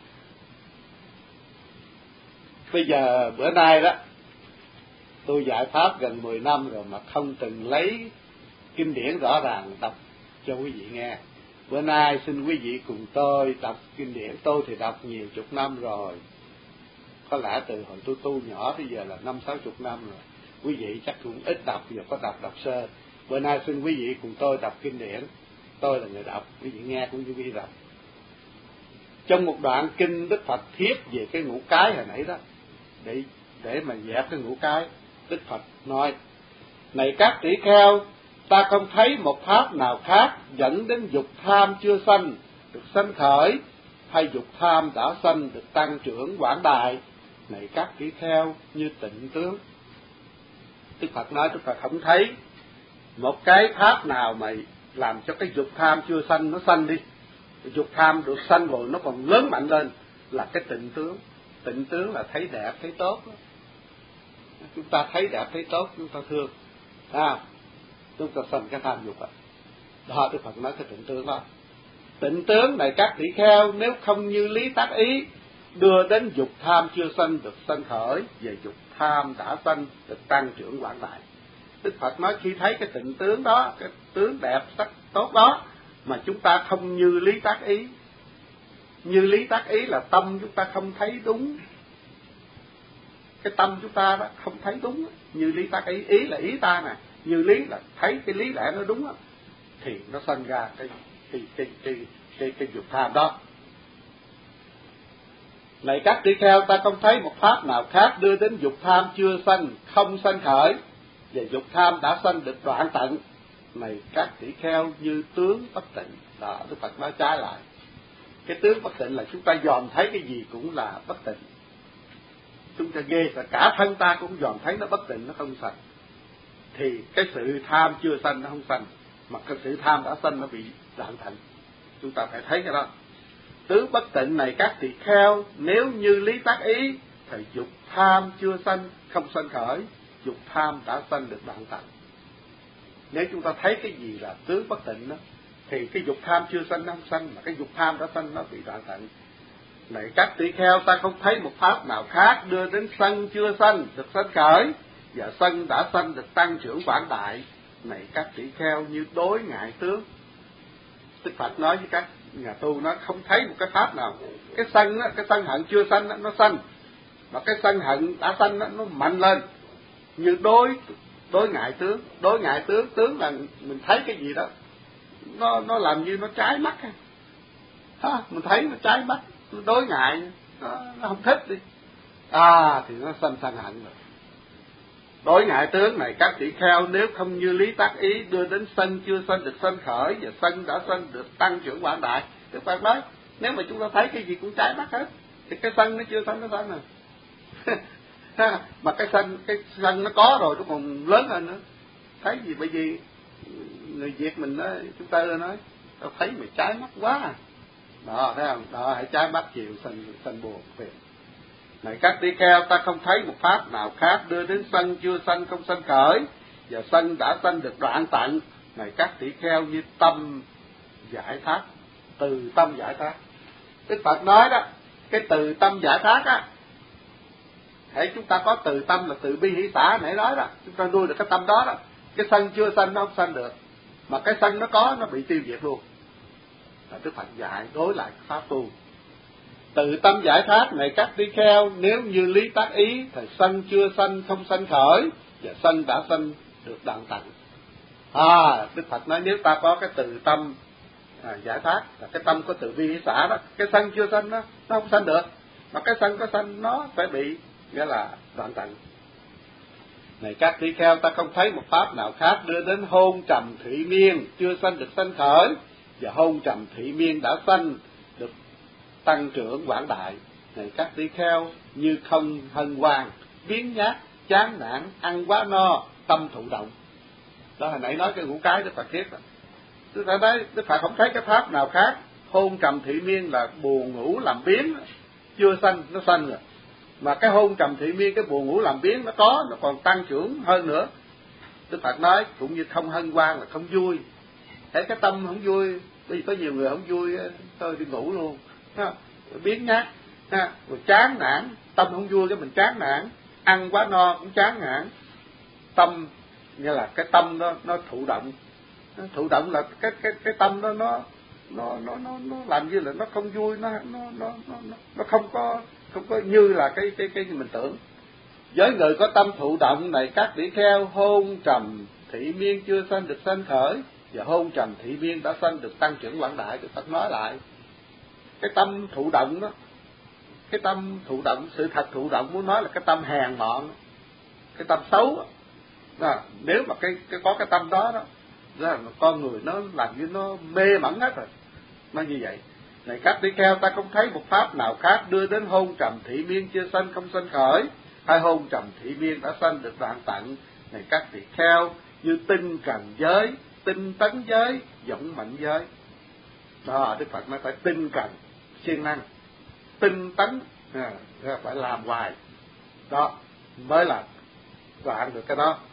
Bây giờ bữa nay đó, tôi dạy Pháp gần mười năm rồi mà không từng lấy kinh điển rõ ràng đọc cho quý vị nghe. Bữa nay xin quý vị cùng tôi đọc kinh điển. Tôi thì đọc nhiều chục năm rồi, có lẽ từ hồi tôi tu nhỏ bây giờ là năm sáu chục năm rồi. Quý vị chắc cũng ít đọc, giờ có đọc đọc sơ. Bữa nay xin quý vị cùng tôi đọc kinh điển. Tôi là người đọc, quý vị nghe cũng như quý vị đọc. Trong một đoạn kinh Đức Phật thiết về cái ngũ cái hồi nãy đó, để để mà dẹp cái ngũ cái, Đức Phật nói: này các tỷ kheo, ta không thấy một pháp nào khác dẫn đến dục tham chưa sanh được sanh khởi, hay dục tham đã sanh được tăng trưởng quảng đại. Này các tỷ kheo, như tịnh tướng. Đức Phật nói Đức Phật không thấy một cái pháp nào mà làm cho cái dục tham chưa sanh nó sanh đi. Dục tham được sanh rồi nó còn lớn mạnh lên là cái tịnh tướng. Tịnh tướng là thấy đẹp, thấy tốt đó. Chúng ta thấy đẹp, thấy tốt, chúng ta thương, à, chúng ta sanh cái tham dục. Đó, Đức Phật nói cái tịnh tướng đó. Tịnh tướng này các tỷ kheo, nếu không như lý tác ý, đưa đến dục tham chưa sanh được sanh khởi, về dục tham đã sanh được tăng trưởng quảng đại. Đức Phật nói khi thấy cái tịnh tướng đó, cái tướng đẹp sắc tốt đó, mà chúng ta không như lý tác ý. Như lý tác ý là tâm chúng ta không thấy đúng. Cái tâm chúng ta đó không thấy đúng. Như lý tác ý, ý là ý ta nè, như lý là thấy cái lý lẽ nó đúng đó, thì nó sanh ra cái cái cái cái cái, cái dục tham đó. Này các tỷ kheo, ta không thấy một pháp nào khác đưa đến dục tham chưa sanh không sanh khởi, và dục tham đã sanh được đoạn tận. Này các tỷ kheo, như tướng bất tịnh. Đó, Đức Phật nói trái lại. Cái tướng bất tịnh là chúng ta dòm thấy cái gì cũng là bất tịnh. Chúng ta ghê là cả thân ta cũng dòm thấy nó bất tịnh, nó không sanh. Thì cái sự tham chưa sanh nó không sanh, mà cái sự tham đã sanh nó bị đoạn tận. Chúng ta phải thấy cái đó. Tướng bất tịnh này các tỳ kheo, nếu như lý tác ý thì dục tham chưa sanh không sanh khởi, dục tham đã sanh được đoạn tận. Nếu chúng ta thấy cái gì là tướng bất tịnh đó, thì cái dục tham chưa sanh nó không sanh, mà cái dục tham đã sanh nó bị đoạn tận. Này các tỷ kheo, ta không thấy một pháp nào khác đưa đến sân chưa sanh được sanh khởi, và sân đã sanh được tăng trưởng quảng đại. Này các tỷ kheo, như đối ngại tướng. Đức Phật nói với các nhà tu, nó không thấy một cái pháp nào. Cái sân á, cái sân hận chưa sanh á, nó sanh, mà cái sân hận đã sanh á, nó mạnh lên. Như đối đối ngại tướng. Đối ngại tướng, tướng là mình thấy cái gì đó nó nó làm như nó trái mắt ha, ha mình thấy nó trái mắt, nó đối ngại, nó, nó không thích đi, à thì nó sanh sân hận rồi. Đối ngại tướng này các tỷ kheo, nếu không như lý tác ý đưa đến sân chưa sanh được sanh khởi, và sân đã sanh được tăng trưởng quảng đại. Đức Phật nói nếu mà chúng ta thấy cái gì cũng trái mắt hết, thì cái sân nó chưa sanh nó sanh rồi. Mà cái sân cái sân nó có rồi nó còn lớn hơn nữa. Thấy gì bởi vì người Việt mình nói, chúng ta nói tao thấy mày trái mắt quá à. Đó thấy không, đó hãy trái mắt chịu sân sân buồn phiền. Này các tỷ kheo, ta không thấy một pháp nào khác đưa đến sân chưa sanh không sanh khởi, và sân đã sanh được đoạn tận. Này các tỷ kheo, như tâm giải thoát, từ tâm giải thoát. Đức Phật nói đó, cái từ tâm giải thoát á, hãy chúng ta có từ tâm là từ bi hỷ xả nãy nói đó, chúng ta nuôi được cái tâm đó đó, cái sân chưa sanh nó không sanh được, mà cái sân nó có nó bị tiêu diệt luôn. Và Đức Phật dạy đối lại pháp tu. Từ tâm giải thoát này các tỷ kheo, nếu như lý tác ý thì sân chưa sanh không sanh khởi, và sân đã sanh được đoạn tận. À, Đức Phật nói nếu ta có cái từ tâm à, giải thoát, là cái tâm có từ bi hỷ xả đó, cái sân chưa sanh nó nó không sanh được, mà cái sân có sanh nó phải bị nghĩa là đoạn tận. Này các tỷ kheo, ta không thấy một pháp nào khác đưa đến hôn trầm thủy miên chưa sanh được sanh khởi, và hôn trầm thủy miên đã sanh được tăng trưởng quảng đại. Này các tỷ kheo, như không hân hoan, biến nhát, chán nản, ăn quá no, tâm thụ động. Đó hồi nãy nói cái ngũ cái Đức Phật thiết đó. Đức Phật nói Đức Phật không thấy cái pháp nào khác. Hôn trầm thủy miên là buồn ngủ làm biến, chưa sanh nó sanh rồi. Mà cái hôn trầm thị miên, cái buồn ngủ làm biến nó có, nó còn tăng trưởng hơn nữa. Đức Phật nói cũng như không hân hoan là không vui, Thấy cái tâm không vui, bởi vì có nhiều người không vui thôi đi ngủ luôn, biến nhát, rồi chán nản, tâm không vui cái mình chán nản, ăn quá no cũng chán nản. Tâm như là cái tâm đó nó thụ động, nó thụ động là cái cái cái tâm đó nó nó nó nó nó làm như là nó không vui, nó nó nó nó nó không có không có như là cái cái cái mình tưởng. Với người có tâm thụ động này các tỷ kheo, hôn trầm thị miên chưa sanh được sanh khởi, và hôn trầm thị miên đã sanh được tăng trưởng quảng đại. Đức Phật nói lại cái tâm thụ động đó, cái tâm thụ động, sự thật thụ động muốn nói là cái tâm hèn mọn, cái tâm xấu đó. Đó, nếu mà cái, cái có cái tâm đó đó, đó là con người nó làm như nó mê mẩn hết rồi. Nó như vậy. Này các tỷ kheo, ta không thấy một pháp nào khác đưa đến hôn trầm thị miên chưa sanh không sanh khởi, hay hôn trầm thị miên đã sanh được đoạn tận. Này các tỷ kheo, như tinh cần giới, tinh tấn giới, dũng mạnh giới. Đó, Đức Phật nói phải tinh cần, siêng năng, tinh tấn, à, phải làm hoài. Đó, mới là đoạn được cái đó.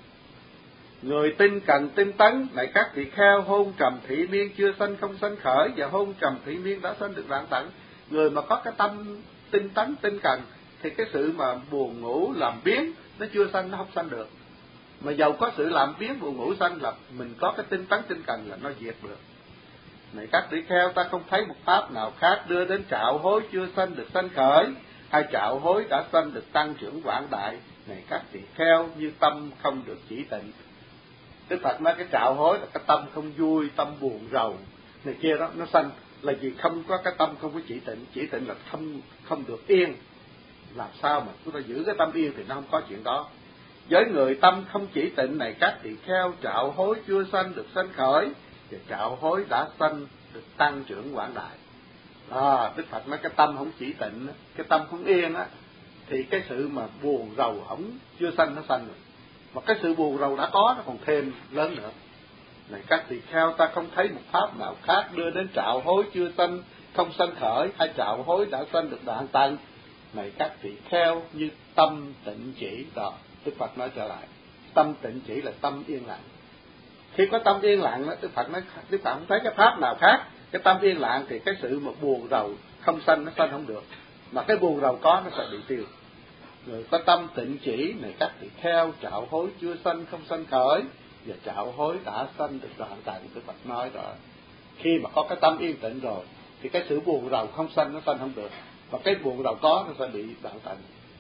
Người tinh cần tinh tấn, này các vị kheo, hôn trầm thị miên chưa sanh không sanh khởi, và hôn trầm thị miên đã sanh được đoạn tận. Người mà có cái tâm tinh tấn tinh cần thì cái sự mà buồn ngủ làm biến nó chưa sanh, nó không sanh được. Mà dầu có sự làm biến buồn ngủ sanh là mình có cái tinh tấn tinh cần là nó diệt được. Này các tỷ kheo, ta không thấy một pháp nào khác đưa đến trạo hối chưa sanh được sanh khởi, hay trạo hối đã sanh được tăng trưởng quảng đại. Này các tỷ kheo, như tâm không được chỉ tịnh. Đức Phật nói cái trạo hối là cái tâm không vui, tâm buồn rầu này kia đó, nó sanh là vì không có cái tâm không có chỉ tịnh. Chỉ tịnh là không không được yên. Làm sao mà chúng ta giữ cái tâm yên thì nó không có chuyện đó. Với người tâm không chỉ tịnh này các tỷ kheo, trạo hối chưa sanh được sanh khởi, và trạo hối đã sanh được tăng trưởng quảng đại. À, Đức Phật nói cái tâm không chỉ tịnh, cái tâm không yên á, thì cái sự mà buồn rầu ổng chưa sanh nó sanh rồi. Mà cái sự buồn rầu đã có nó còn thêm lớn nữa. Này các tỳ kheo, ta không thấy một pháp nào khác đưa đến trạo hối chưa sanh không sanh khởi, hay trạo hối đã sanh được đoạn tận. Này các tỳ kheo, như tâm tịnh chỉ. Đó, Đức Phật nói trở lại, tâm tịnh chỉ là tâm yên lặng. Khi có tâm yên lặng đó, Đức Phật nói, Đức Phật không thấy cái pháp nào khác. Cái tâm yên lặng thì cái sự mà buồn rầu không sanh nó sanh không được, mà cái buồn rầu có nó sẽ bị tiêu. Người có tâm tịnh chỉ này các tỳ kheo, trạo hối chưa sanh không sanh khởi, và trạo hối đã sanh được đoạn tận. Đức Phật nói rồi, khi mà có cái tâm yên tịnh rồi thì cái sự buồn rầu không sanh nó sanh không được, và cái buồn rầu có nó sẽ bị đoạn tận.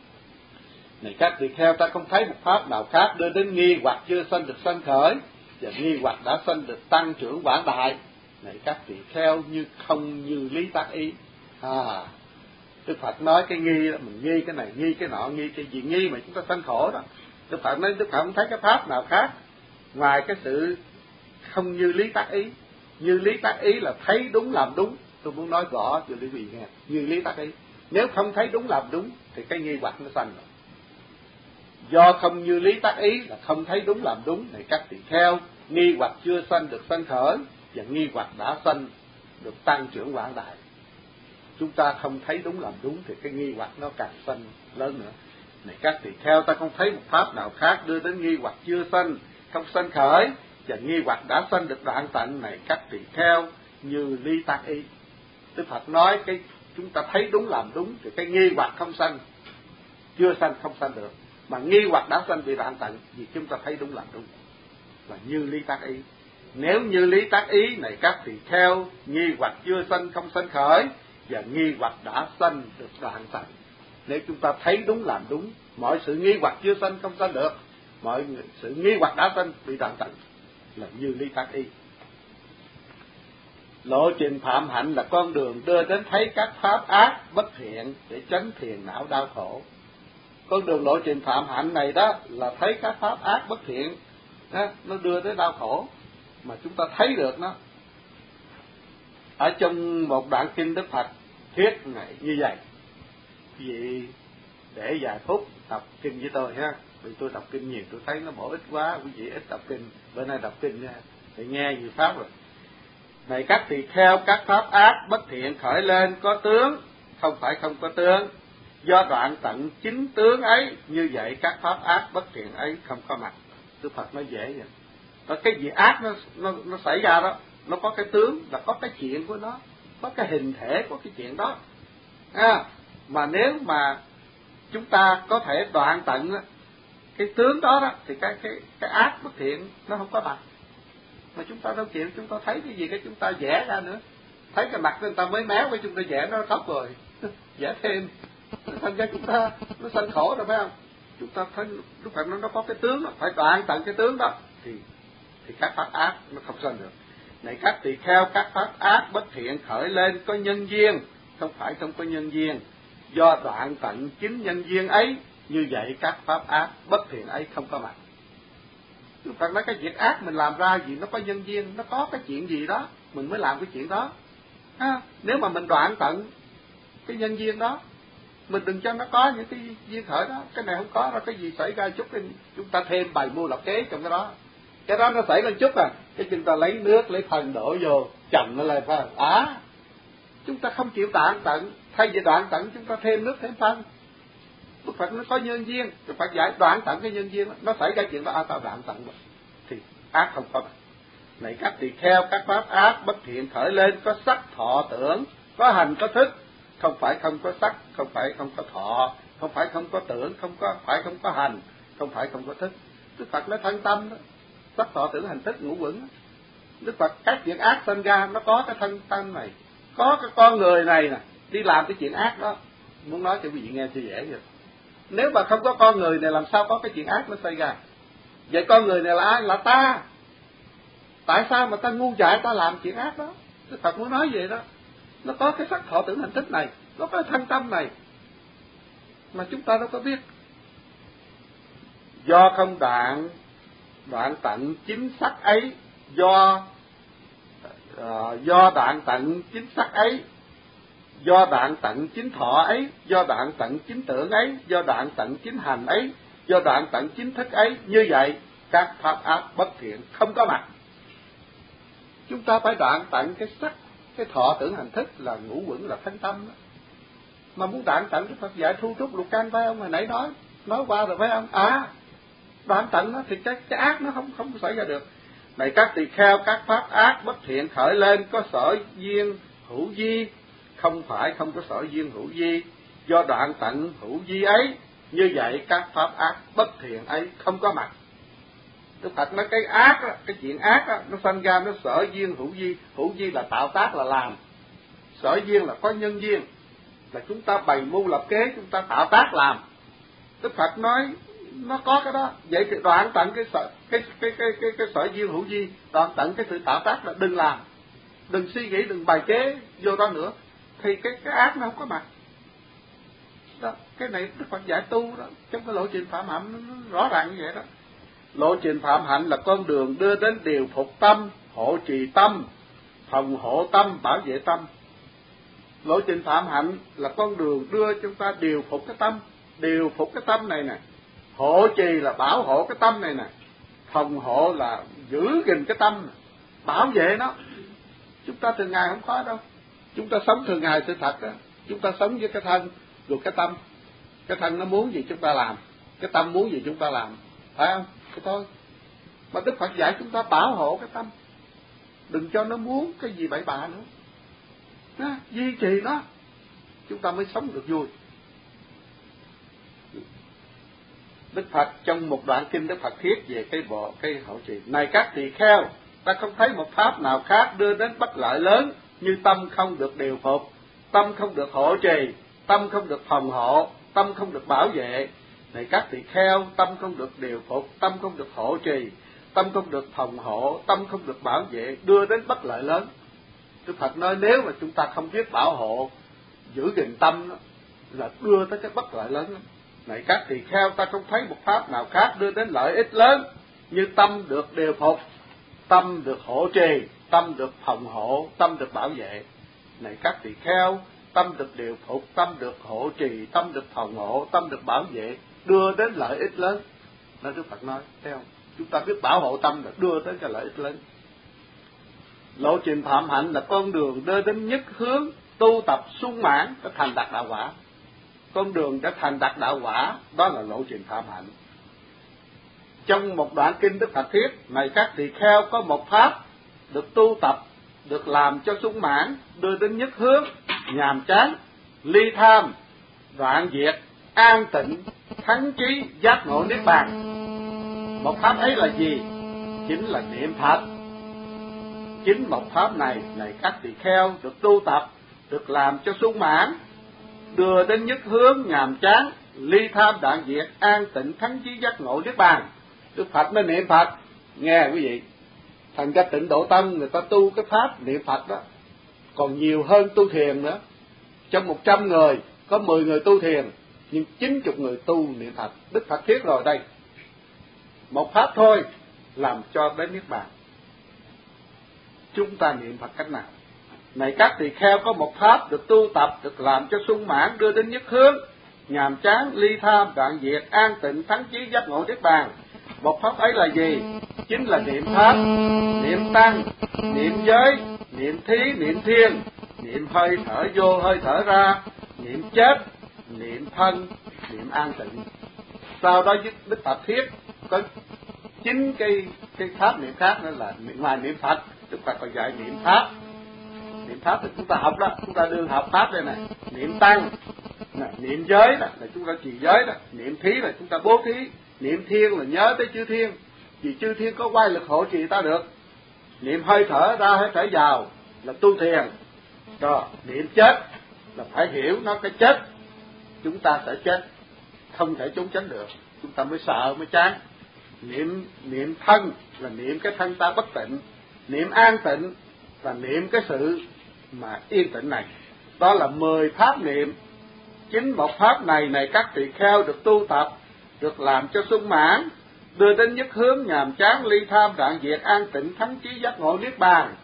Này các tỳ kheo, ta không thấy một pháp nào khác đưa đến nghi hoặc chưa sanh được sanh khởi, và nghi hoặc đã sanh được tăng trưởng quảng đại. Này các tỳ kheo, như không như lý tác ý. À, Đức Phật nói cái nghi đó, mình nghi cái này, nghi cái nọ, nghi cái gì, nghi mà chúng ta sanh khổ đó. Đức Phật nói, Đức Phật không thấy cái pháp nào khác ngoài cái sự không như lý tác ý. Như lý tác ý là thấy đúng làm đúng. Tôi muốn nói rõ cho quý vị nghe, như lý tác ý. Nếu không thấy đúng làm đúng thì cái nghi hoặc nó sanh rồi. Do không như lý tác ý là không thấy đúng làm đúng. Này các tỳ kheo, nghi hoặc chưa sanh được sanh khởi, và nghi hoặc đã sanh được tăng trưởng quảng đại. Chúng ta không thấy đúng làm đúng thì cái nghi hoặc nó càng sanh lớn nữa. Này các tỳ kheo, ta không thấy một pháp nào khác đưa đến nghi hoặc chưa sanh không sanh khởi, và nghi hoặc đã sanh được đoạn tận. Này các tỳ kheo, như lý tác ý. Đức Phật nói cái chúng ta thấy đúng làm đúng thì cái nghi hoặc không sanh, chưa sanh không sanh được, mà nghi hoặc đã sanh bị đoạn tận vì chúng ta thấy đúng làm đúng, là như lý tác ý. Nếu như lý tác ý này các tỳ kheo, nghi hoặc chưa sanh không sanh khởi, và nghi hoặc đã sanh được đoạn tận. Nếu chúng ta thấy đúng làm đúng, mọi sự nghi hoặc chưa sanh không sanh được, mọi sự nghi hoặc đã sanh bị đoạn tận, là như lý tác ý. Lộ trình phạm hạnh là con đường đưa đến thấy các pháp ác bất thiện để tránh phiền não đau khổ. Con đường lộ trình phạm hạnh này đó là thấy các pháp ác bất thiện đó, nó đưa tới đau khổ mà chúng ta thấy được nó. Ở trong một đoạn kinh Đức Phật thuyết này như vậy, quý vị để vài phút đọc kinh với tôi ha. Vì tôi đọc kinh nhiều tôi thấy nó bổ ích quá, quý vị ít đọc kinh, bữa nay đọc kinh nha, để nghe nhiều pháp rồi. Này các tỳ kheo, các pháp ác bất thiện khởi lên có tướng, không phải không có tướng. Do đoạn tận chính tướng ấy, như vậy các pháp ác bất thiện ấy không có mặt. Đức Phật nói dễ vậy. Và cái gì ác nó nó nó xảy ra đó, nó có cái tướng, là có cái chuyện của nó, có cái hình thể của cái chuyện đó. À, mà nếu mà chúng ta có thể đoạn tận cái tướng đó đó, thì cái cái cái ác bất thiện nó không có mặt. Mà chúng ta đâu chịu, chúng ta thấy cái gì cái chúng ta vẽ ra nữa, thấy cái mặt người ta mới méo với chúng ta vẽ nó khóc rồi, vẽ thêm, thành ra chúng ta nó sanh khổ rồi phải không? Chúng ta thấy lúc Phật nó nó có cái tướng đó, phải đoạn tận cái tướng đó thì thì các pháp ác nó không sanh được. Này các tỳ kheo, các pháp ác bất thiện khởi lên có nhân duyên, không phải không có nhân duyên. Do đoạn tận chính nhân duyên ấy, như vậy các pháp ác bất thiện ấy không có mặt. Đức Phật nói cái việc ác mình làm ra gì nó có nhân duyên, nó có cái chuyện gì đó mình mới làm cái chuyện đó. À, nếu mà mình đoạn tận cái nhân duyên đó, mình đừng cho nó có những cái duyên khởi đó, cái này không có ra, cái gì xảy ra chút thì chúng ta thêm bày mưu lập kế trong cái đó. Cái đó nó xảy lên chút à, cái chúng ta lấy nước lấy thần đổ vô chồng nó lên phải không? À, chúng ta không chịu đoạn tận, thay vì đoạn tận chúng ta thêm nước thêm phân. Đức Phật nó có nhân duyên, Đức Phật giải đoạn tận cái nhân duyên đó. Nó xảy ra chuyện đó, à, tao đoạn tận rồi thì ác không có. Này các tỳ kheo, các pháp ác bất thiện khởi lên có sắc thọ tưởng, có hành có thức, không phải không có sắc, không phải không có thọ, không phải không có tưởng, không có phải không có hành, không phải không có thức. Đức Phật nói thân tâm đó, sắc thọ tưởng hành thức ngũ uẩn. Đức Phật các chuyện ác sinh ra nó có cái thân tâm này, có cái con người này nè đi làm cái chuyện ác đó. Muốn nói cho quý vị nghe cho dễ vậy. Nếu mà không có con người này làm sao có cái chuyện ác nó xảy ra? Vậy con người này là ai? Là ta. Tại sao mà ta ngu dại ta làm chuyện ác đó? Đức Phật muốn nói vậy đó. Nó có cái sắc thọ tưởng hành thức này, nó có cái thân tâm này mà chúng ta đâu có biết. Do không đoạn đoạn tận chính sắc ấy, do uh, do đoạn tận chính sắc ấy, do đoạn tận chính thọ ấy, do đoạn tận chính tưởng ấy, do đoạn tận chính hành ấy, do đoạn tận chính thức ấy, như vậy các pháp ác bất thiện không có mặt. Chúng ta phải đoạn tận cái sắc, cái thọ tưởng hành thức là ngũ uẩn, là thân tâm đó. Mà muốn đoạn tận Đức Phật dạy thu trúc lục căn phải không? Hồi nãy nói nói qua rồi phải không? À, đoạn tận nó thì cái cái ác nó không không xảy ra được. Này các tỳ kheo, các pháp ác bất thiện khởi lên có sở duyên hữu vi, không phải không có sở duyên hữu vi. Do đoạn tận hữu vi ấy, như vậy các pháp ác bất thiện ấy không có mặt. Đức Phật nói cái ác đó, cái chuyện ác đó, nó sanh ra nó sở duyên hữu vi. Hữu vi là tạo tác, là làm. Sở duyên là có nhân duyên, là chúng ta bày mưu lập kế, chúng ta tạo tác làm. Đức Phật nói nó có cái đó, vậy thì đoạn tận cái sở cái cái cái cái, cái sở duyên hữu vi, đoạn tận cái sự tạo tác là đừng làm, đừng suy nghĩ, đừng bày kế vô đó nữa, thì cái cái ác nó không có mặt. Đó, cái này Đức Phật giải tu đó, trong cái lộ trình phạm hạnh nó rõ ràng như vậy đó. Lộ trình phạm hạnh là con đường đưa đến điều phục tâm, hộ trì tâm, phòng hộ tâm, bảo vệ tâm. Lộ trình phạm hạnh là con đường đưa chúng ta điều phục cái tâm, điều phục cái tâm này nè, hộ trì là bảo hộ cái tâm này nè, phòng hộ là giữ gìn cái tâm, bảo vệ nó. Chúng ta thường ngày không có đâu, chúng ta sống thường ngày sự thật đó, chúng ta sống với cái thân, rồi cái tâm, cái thân nó muốn gì chúng ta làm, cái tâm muốn gì chúng ta làm, phải không? Thế thôi. Mà Đức Phật dạy chúng ta bảo hộ cái tâm, đừng cho nó muốn cái gì bậy bạ nữa. Đó, duy trì nó, chúng ta mới sống được vui. Đức Phật trong một đoạn kinh Đức Phật thuyết về cái bộ cái hộ trì này các tỳ kheo, ta không thấy một pháp nào khác đưa đến bất lợi lớn như tâm không được điều phục, tâm không được hộ trì, tâm không được phòng hộ, tâm không được bảo vệ. Này các tỳ kheo, tâm không được điều phục, tâm không được hộ trì, tâm không được phòng hộ, tâm không được bảo vệ, đưa đến bất lợi lớn. Đức Phật nói nếu mà chúng ta không biết bảo hộ, giữ gìn tâm đó, là đưa tới cái bất lợi lớn đó. Này các tỳ kheo, ta không thấy một pháp nào khác đưa đến lợi ích lớn như tâm được điều phục, tâm được hộ trì, tâm được phòng hộ, tâm được bảo vệ. Này các tỳ kheo, tâm được điều phục, tâm được hộ trì, tâm được phòng hộ, tâm được bảo vệ, đưa đến lợi ích lớn. Đó Đức Phật nói, thấy không? Chúng ta biết bảo hộ tâm là đưa tới cái lợi ích lớn. Lộ trình phạm hạnh là con đường đưa đến nhất hướng tu tập sung mãn để thành đạt đạo quả. Con đường để thành đạt đạo quả đó là lộ trình phạm hạnh. Trong một đoạn kinh Đức Phật thuyết: này các tỳ kheo, có một pháp được tu tập, được làm cho sung mãn, đưa đến nhất hướng, nhàm chán, ly tham, đoạn diệt, an tịnh, thắng chí, giác ngộ niết bàn. Một pháp ấy là gì? Chính là niệm Phật. Chính một pháp này, này các tỳ kheo, được tu tập, được làm cho sung mãn, đưa đến nhất hướng, nhàm chán, ly tham, đoạn diệt, an tịnh, thắng chí, giác ngộ niết bàn. Đức Phật mới niệm Phật. Nghe quý vị, thành ra Tịnh Độ Tông người ta tu cái pháp niệm Phật đó còn nhiều hơn tu thiền nữa. Trong một trăm người có mười người tu thiền, nhưng chín mươi người tu niệm Phật. Đức Phật thuyết rồi đây, một pháp thôi làm cho đến niết bàn. Chúng ta niệm Phật cách nào? Này các tỳ kheo, có một pháp được tu tập, được làm cho sung mãn, đưa đến nhất hướng, nhàm chán, ly tham, đoạn diệt, an tịnh, thắng chí, giác ngộ niết bàn. Một pháp ấy là gì? Chính là niệm Pháp, niệm Tăng, niệm giới, niệm thí, niệm thiên, niệm hơi thở vô, hơi thở ra, niệm chết, niệm thân, niệm an tịnh. Sau đó Đức Phật thuyết có chín cái cái pháp niệm khác nữa, là ngoài niệm Phật, Đức Phật còn dạy niệm Pháp. Niệm Pháp thì chúng ta học đó, chúng ta đương học Pháp đây này. Niệm Tăng, niệm giới đó là chúng ta trì giới đó, niệm thí là chúng ta bố thí, niệm thiên là nhớ tới chư thiên, vì chư thiên có quay lực hộ trì ta được. Niệm hơi thở ra, hơi thở vào là tu thiền. Rồi niệm chết là phải hiểu nó cái chết, chúng ta sẽ chết, không thể trốn tránh được, chúng ta mới sợ, mới chán. Niệm niệm thân là niệm cái thân ta bất tịnh. Niệm an tịnh là niệm cái sự mà yên tĩnh này. Đó là mười pháp niệm. Chính một pháp này, này các tỳ kheo, được tu tập, được làm cho sung mãn, đưa đến nhất hướng, nhàm chán, ly tham, đoạn diệt, an tịnh, thắng chí, giác ngộ niết bàn.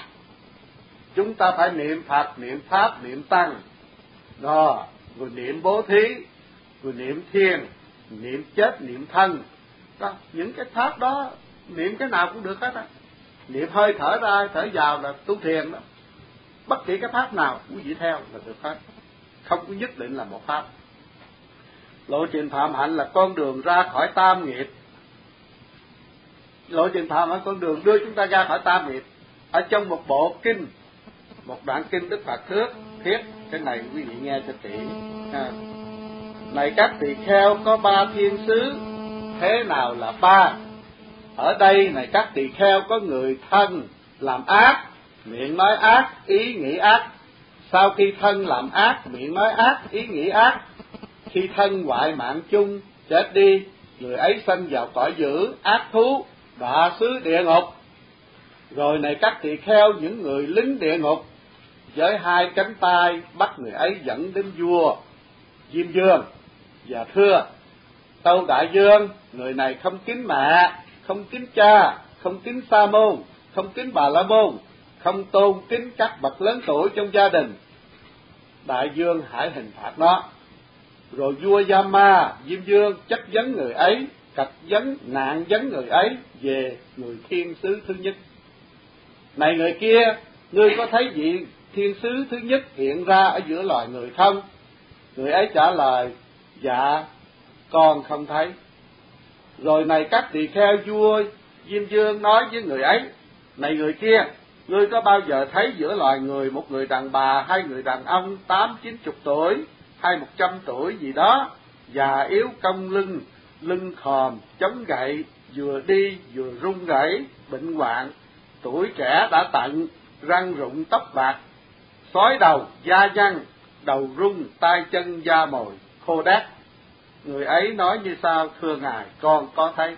Chúng ta phải niệm Phật, niệm Pháp, niệm Tăng, đó, rồi niệm bố thí, rồi niệm thiên, niệm chết, niệm thân. Đó, những cái pháp đó niệm cái nào cũng được hết á. Niệm hơi thở ra, thở vào là tu thiền đó. Bất kỳ cái pháp nào quý vị theo là được hết, không có nhất định là một pháp. Lộ trình phạm hạnh là con đường ra khỏi tam nghiệp. Lộ trình phạm hạnh con đường đưa chúng ta ra khỏi tam nghiệp. Ở trong một bộ kinh, một đoạn kinh Đức Phật thuyết, thiết cái này quý vị nghe cho kỹ. À, này các tỳ kheo, có ba thiên xứ. Thế nào là ba? Ở đây này các tỳ kheo, có người thân làm ác, miệng nói ác, ý nghĩ ác. Sau khi thân làm ác, miệng nói ác, ý nghĩ ác, khi thân hoại mạng chung chết đi, người ấy sanh vào cõi dữ, ác thú, đọa xứ địa ngục. Rồi này các tỳ kheo, những người lính địa ngục với hai cánh tay bắt người ấy dẫn đến vua Diêm Vương và thưa: tâu đại vương, người này không kính mẹ, không kính cha, không kính sa môn, không kính bà la môn, không tôn kính các bậc lớn tuổi trong gia đình. Đại vương hãy hình phạt nó. Rồi vua Yama, Diêm Vương chất vấn người ấy, cật vấn nạn vấn người ấy về người thiên sứ thứ nhất. Này người kia, ngươi có thấy vị thiên sứ thứ nhất hiện ra ở giữa loài người không? Người ấy trả lời: dạ, con không thấy. Rồi này các tỳ kheo, vua Diêm Vương nói với người ấy: này người kia, ngươi có bao giờ thấy giữa loài người một người đàn bà hay người đàn ông tám chín chục tuổi hay một trăm tuổi gì đó, già yếu cong lưng, lưng khòm, chống gậy, vừa đi vừa run rẩy, bệnh hoạn, tuổi trẻ đã tận, răng rụng, tóc bạc, xói đầu, da nhăn, đầu rung, tay chân da mồi, khô đét? Người ấy nói như sau: thưa ngài, con có thấy.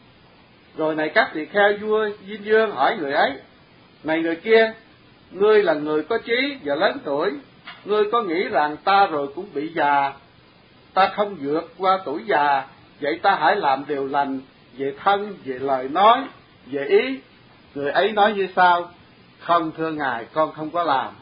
Rồi này các tỳ kheo, vua Diêm Vương hỏi người ấy: này người kia, ngươi là người có trí và lớn tuổi, ngươi có nghĩ rằng ta rồi cũng bị già, ta không vượt qua tuổi già, vậy ta hãy làm điều lành về thân, về lời nói, về ý. Người ấy nói như sau: không thưa ngài, con không có làm.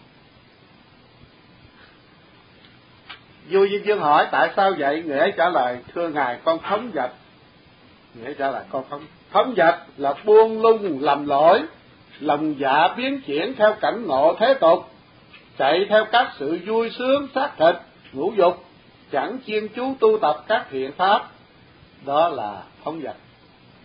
Vua Diêm Vương hỏi: tại sao vậy? Người ấy trả lời: thưa ngài, con phóng dật. Người ấy trả lời: con phóng phóng dật là buông lung lầm lỗi, lòng dạ biến chuyển theo cảnh ngộ thế tục, chạy theo các sự vui sướng xác thịt, ngũ dục, chẳng chuyên chú tu tập các thiện pháp. Đó là phóng dật.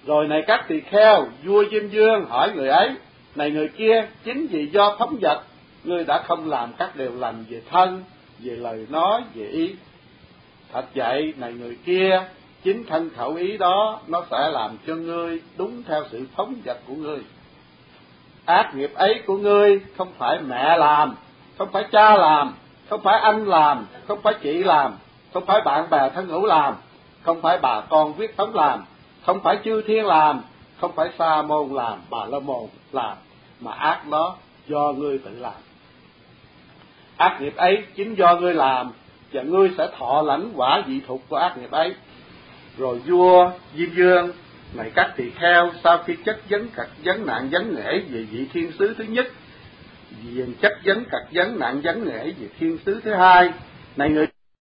Rồi này các tỳ kheo, vua Diêm Vương hỏi người ấy: này người kia, chính vì do phóng dật, ngươi đã không làm các điều lành về thân, về lời nói, về ý. Thật vậy, này người kia, chính thân khẩu ý đó nó sẽ làm cho ngươi đúng theo sự phóng dật của ngươi. Ác nghiệp ấy của ngươi không phải mẹ làm, không phải cha làm, không phải anh làm, không phải chị làm, không phải bạn bè thân hữu làm, không phải bà con huyết thống làm, không phải chư thiên làm, không phải sa môn làm, bà la môn làm, mà ác đó do ngươi tự làm. Ác nghiệp ấy chính do ngươi làm, và ngươi sẽ thọ lãnh quả vị thục của ác nghiệp ấy. Rồi vua Diêm Vương: này các tỳ kheo, sau khi chất vấn cật vấn nạn vấn nghệ về vị thiên sứ thứ nhất, vì chất vấn cật vấn nạn vấn nghệ về thiên sứ thứ hai, này người